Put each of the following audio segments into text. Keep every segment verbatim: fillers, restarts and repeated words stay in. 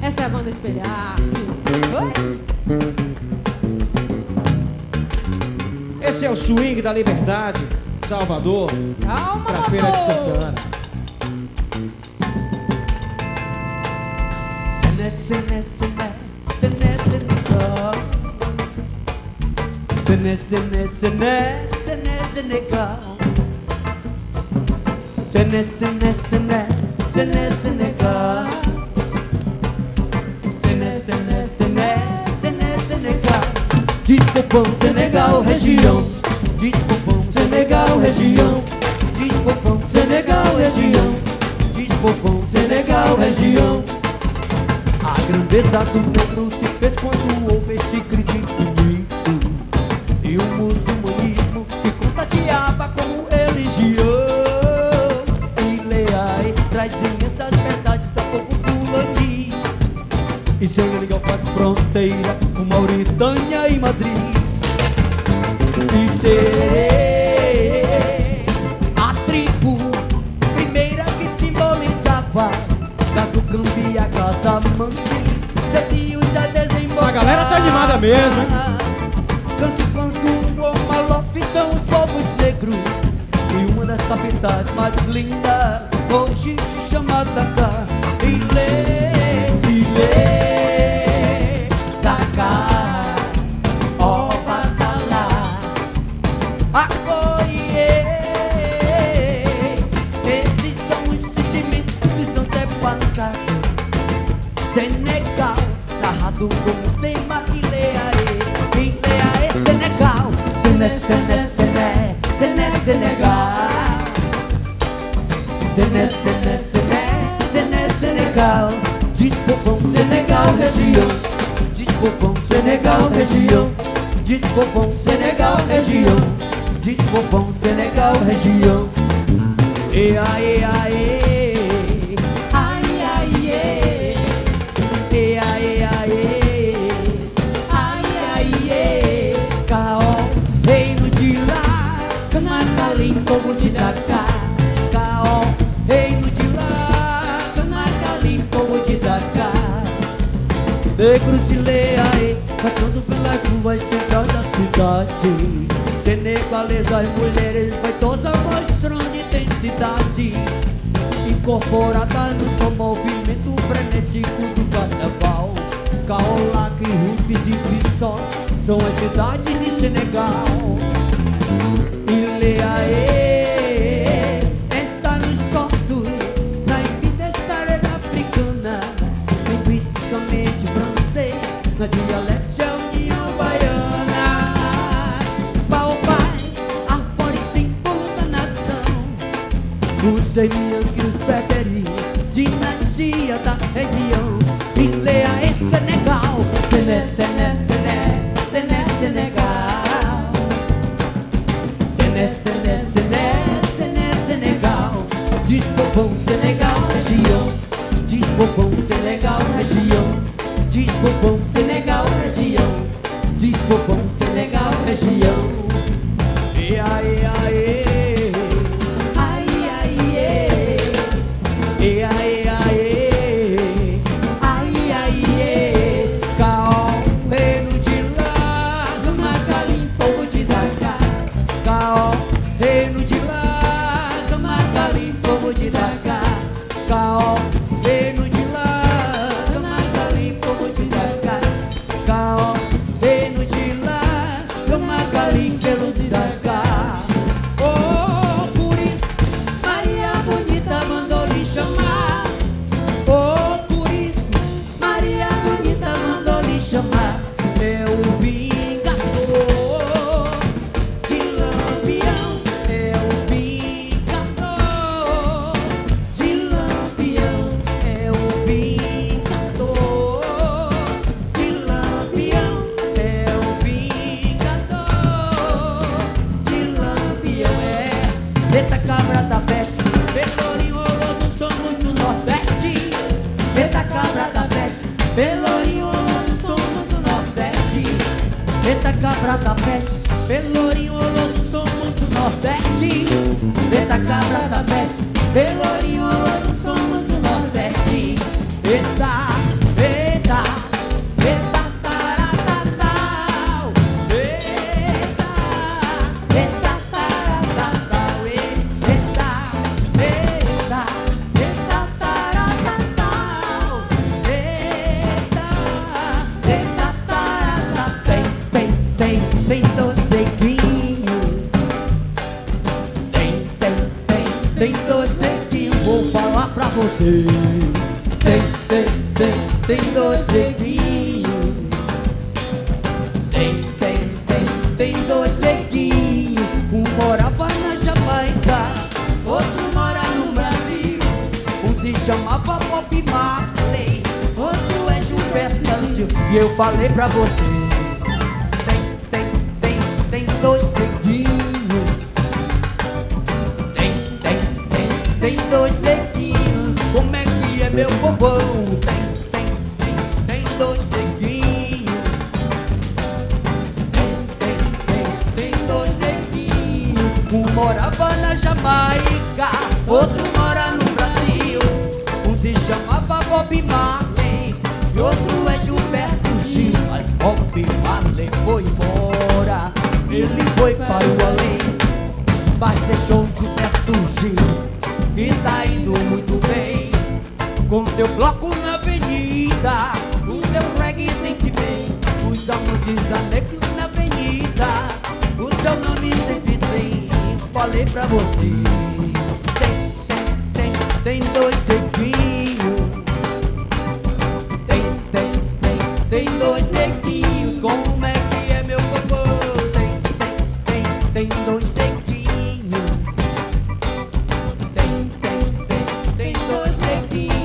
Essa é a banda Espelhar-se. Oi? Esse é o swing da Liberdade, Salvador, Calma, pra Feira de motor. Santana. Diz popão, Senegal, região. Diz popão, Senegal, região. Diz popão, Senegal, região. Diz popão, Senegal, região. A grandeza do negro se fez quando houve este crítico mito e o muçulmanismo que contagiava como religião. E Leai trazem essas verdades a pouco fulani. E Senegal faz fronteira com Mauritânia e Madrid. E ser a tribo primeira que simbolizava Caso Cambi, a Casa Mansi, Cetinho já desemboca. Essa galera tá animada mesmo, hein? Canso, Canso, Malof são os povos negros. E uma das capitais mais lindas hoje se chama Dakar. Ilê, Ilê, Dakar, ó Batalá, Agoie. Esses são os sentimentos que não devem passar. Senegal, narrado como tema Ileaê, Ileaê, Senegal, Sené, Sené, Sené, Sené, Senegal, Sené, Sené, Sené, Sené, Senegal. Diz popão, Senegal, região. Diz popão, Senegal, região. Diz popão, Senegal, região. Diz popão, Senegal, região. E aí, aí, Ai, ai, ê. e aí, aí, Ai, ai, ê. Caó, reino de lá, Camacalim, povo de Dakar. Caó, reino de lá, Camacalim, povo de Dakar. negro de Leaê, passando pela rua central da cidade. Senegalesas, mulheres vaidosas mostrando intensidade, incorporada no seu movimento frenético do carnaval. Kaolack, Rufis e Bissau são as cidades de Senegal. E Leaê está nos corpos, na identidade africana, linguisticamente francês, na dialete a União Baiana. Baobás, árvore símbolo da nação, os Demian e os Peteri, dinastia da região. E Leaê, Senegal, Sené, Sené, Sené, Sené, Senegal, Sené, Sené, Sené, Sené, Senegal. Diz popão, Senegal, região. Diz popão, Senegal, região. Diz popão, Senegal, região. Diz popão, Senegal, região. E aí, aí, Ai, ai, ê. e aí, aí, Ai, ai, ê. Caó, reino de lá, Camacalim, povo de Dakar. Caó, reino de lá, Camacalim, povo de Dakar. Caó, reino de lá, Camacalim, povo de Dakar. Caó, reino de lá, Camacalim, pelo de Dakar. Oh, por isso, Maria Bonita mandou lhe chamar. oh, por isso, Maria Bonita mandou lhe chamar. é o vingador De Lampião, é o vingador de Lampião, é o vingador de Lampião, é o vingador de Lampião. é. Eita cabra da peste, Pelourinho Rolodo, somos do Nordeste. Eita cabra da peste, Pelourinho Rolodo, somos do Nordeste. Eita cabra da peste, Pelourinho Rolodo, somos do Nordeste. Eita cabra da peste, Pelourinho Rolodo, somos do Nordeste. Eita, eita. tem dois neguinhos. Tem, tem, tem, tem dois neguinhos. Um morava na Jamaica, outro mora no Brasil. Um se chamava Bob Marley, outro é Gilberto Gil. E eu falei pra você, tem, tem, tem, tem dois neguinhos. Tem, tem, tem, tem dois neguinhos. Como é que é meu povão? Tem, tem, tem, tem dois neguinhos. Tem, tem, tem, tem dois neguinhos. Um morava na Jamaica, outro mora no Brasil. Um se chamava Bob Marley e outro é Gilberto Gil. Mas Bob Marley foi embora, ele foi para o além, mas deixou Gilberto Gil e tá indo muito bem. Com teu bloco na avenida, o teu reggae sempre vem. Os amantes da negra na avenida, o teu nome sempre tem. Falei pra você, tem, tem, tem, tem dois neguinhos. Tem, tem, tem, tem dois neguinhos. Como é que é meu popô? Tem, tem, tem, tem dois neguinhos. Tem, tem, tem, tem dois neguinhos.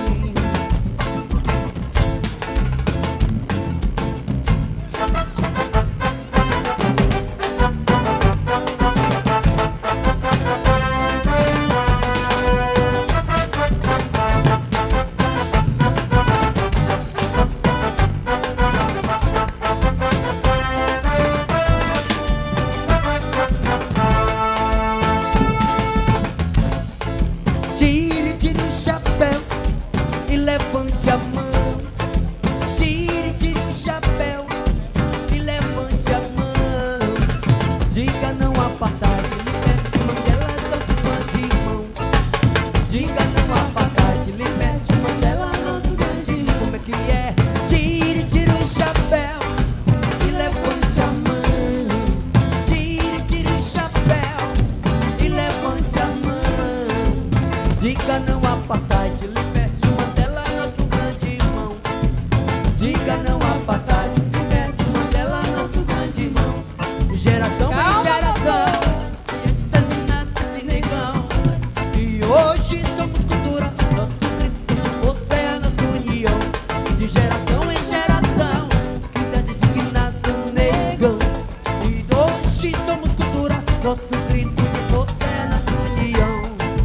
Tire, tire o chapéu e levante a mão. Tire, tire o chapéu e levante a mão. Diga não à apartheid, liberte Mandela, nosso grande irmão. Diga não à apartheid, liberte Mandela, nosso grande irmão. Como é que é? Tire, tire o chapéu e levante a mão. Tire, tire o chapéu e levante a mão. Diga não à apartheid, liberte Mandela, nosso grande irmão. Diga não à apartheid, liberte Mandela, nosso grande irmão. Geração em geração, e antes terminado esse negão. E hoje somos cultura, nosso grito de força é a nossa união. De geração em geração, que tá designado negão. E hoje somos cultura, nosso grito de força é a nossa união.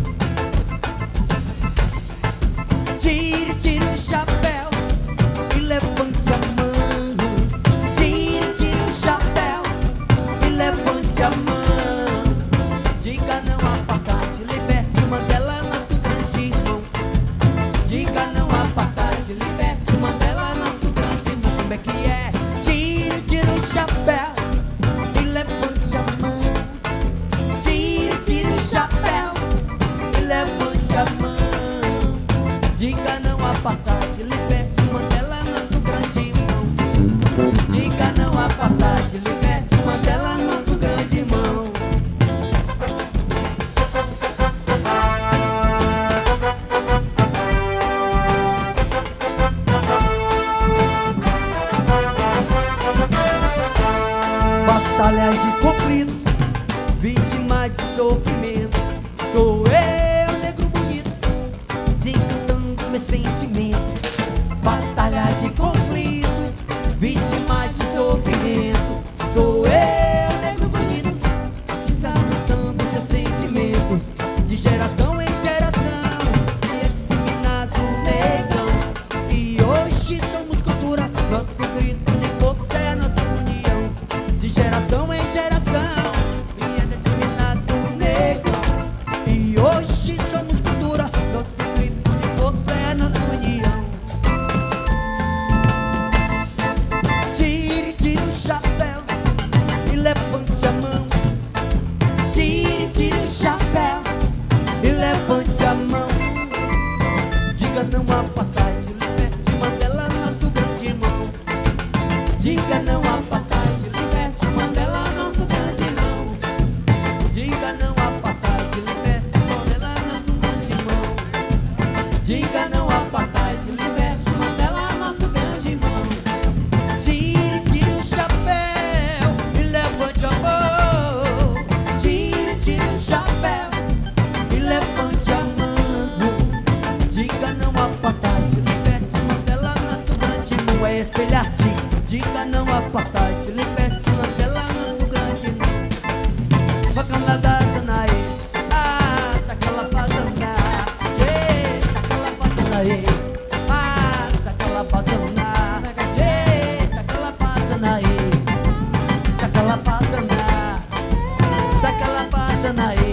Tire, tire o chapéu e levante a mão. Tire, tire o chapéu e levante a mão. Diga não à apartheid, liberte Mandela, nosso grande irmão. Diga não à apartheid, liberte Mandela, espelhar-te, diga não apartar-te, liberte uma bela manso grande. Bacana da Danae, ah, sacala pasana, eh, sacala pasana, eh, ah, sacala pasana, eh, sacala pasana, eh, sacala pasana, sacala pasana, eh.